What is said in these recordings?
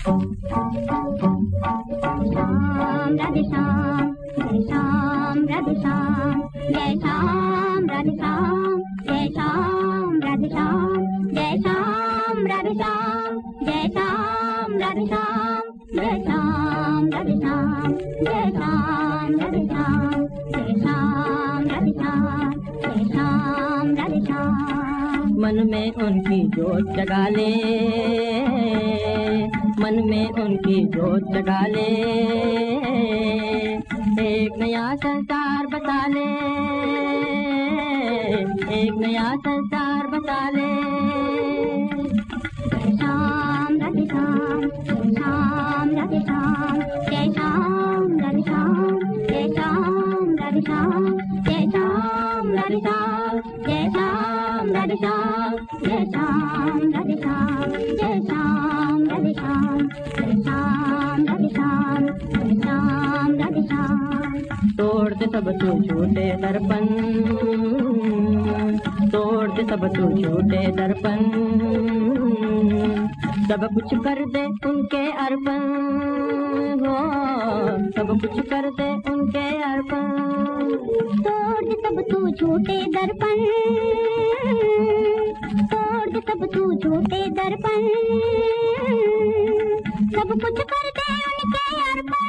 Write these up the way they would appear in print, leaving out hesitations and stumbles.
श्याम राधे श्याम, जय श्याम राधे श्याम, जय श्याम राधे श्याम, जय श्याम राधे श्याम, जय श्याम राधे श्याम, जय श्याम राधे श्याम, जय श्याम राधे श्याम, जय श्याम राधे श्याम, जय श्याम राधे श्याम, जय श्याम राधे श्याम। मन में उनकी जोत जगा ले, मन में उनकी जोत जगा ले, एक नया संसार बसा ले, एक नया संसार बसा ले। जय श्याम राधे श्याम, जय श्याम राधे श्याम, जय श्याम राधे श्याम, जय श्याम राधे श्याम, जय श्याम राधे श्याम, जय श्याम राधे श्याम, जय श्याम राधे श्याम, जय श्याम राधे श्याम, जय श्याम राधे श्याम, जय श्याम राधे श्याम। तोड़ दे सब तू झूठे दर्पण, तोड़ दे सब तू झूठे दर्पण, सब कुछ कर दे उनके अर्पण, हो सब कुछ कर दे उनके अर्पण। तोड़ दे सब तू झूठे दर्पण, तोड़ दे सब तू झूठे दर्पण, सब कुछ कर दे उनके अर्पण,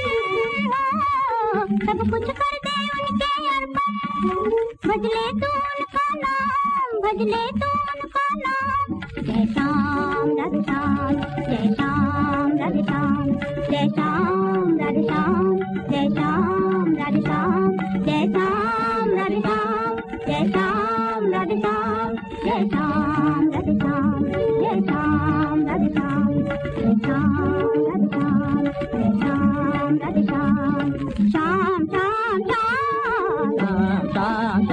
सब कुछ कर दे उनके अर्पण। भज ले तू उनका नाम, भज ले तू उनका नाम। जय श्याम राधे श्याम, जय श्याम राधे श्याम, जय श्याम राधे श्याम, जय श्याम राधे श्याम, जय श्याम राधे श्याम, जय श्याम राधे श्याम, जय श्याम राधे श्याम, जय श्याम राधे श्याम, जय श्याम राधे श्याम, जय श्याम राधे श्याम। श्याम श्याम श्याम, श्याम